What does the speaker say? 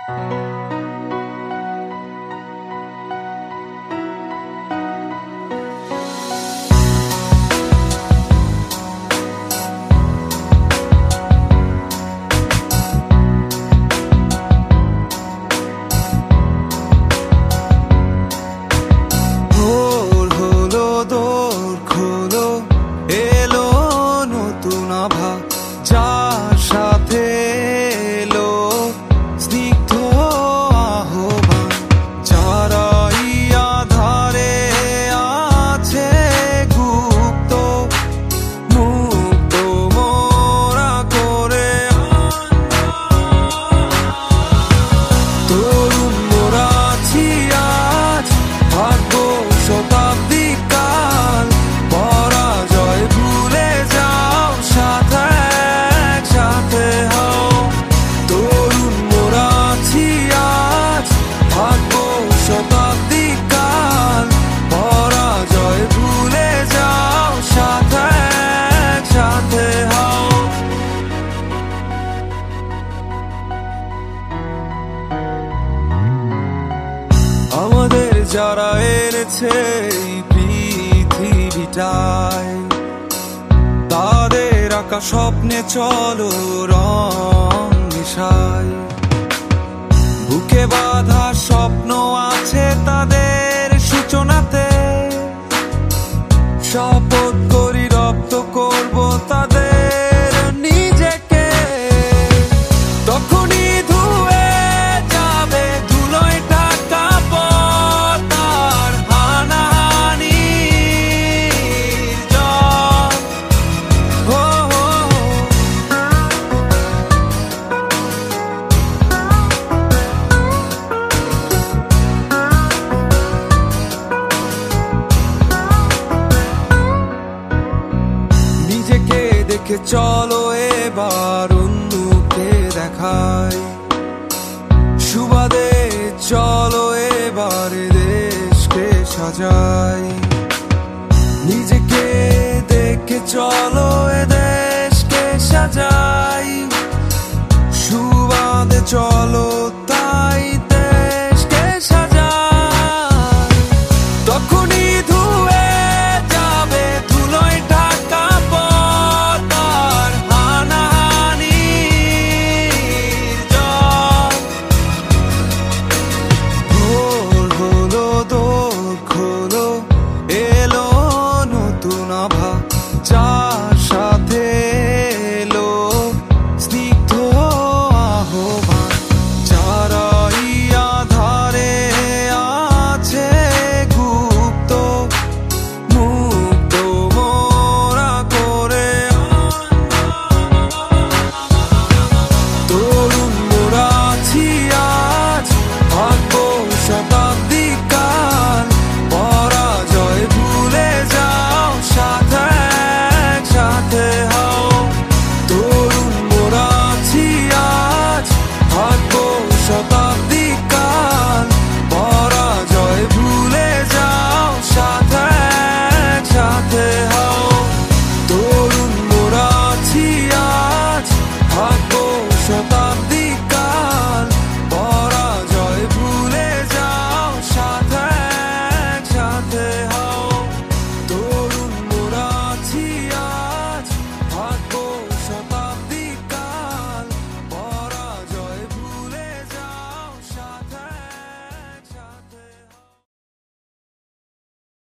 যার সাথে এলো স্নিগ্ধ আহ্বান, যারাই আধারে আছে গুপ্ত মুক্ত মোরা করে তরুণ মোরা আছি আজ ভাগ্য শতাব্দী কাল, পরাজয় ভুলে যাও সাথে সাথে হও। তরুণ মোরা আছি আজ ভাগ্য শতাব্দী কাল, পরাজয় ভুলে যাও সাথে সাথে হও। আমাদের যারা এনেছে এই পৃথিবীটায়, তাদের আঁকা স্বপ্নে চলো রং মিশাই। বুকে বাঁধা স্বপ্ন আছে তাদের সূচনাতে, শপথ করি রপ্ত করব তাদের নিজেকে। তখনই ধুয়ে যাবে ধুলোয় ঢাকা পথ আর হানাহানির জল। নিজেকে দেখে চলো এবার অন্যকে দেখাই, সুবাদে চলো এবার দেশকে সাজাই। নিজেকে দেখে চলো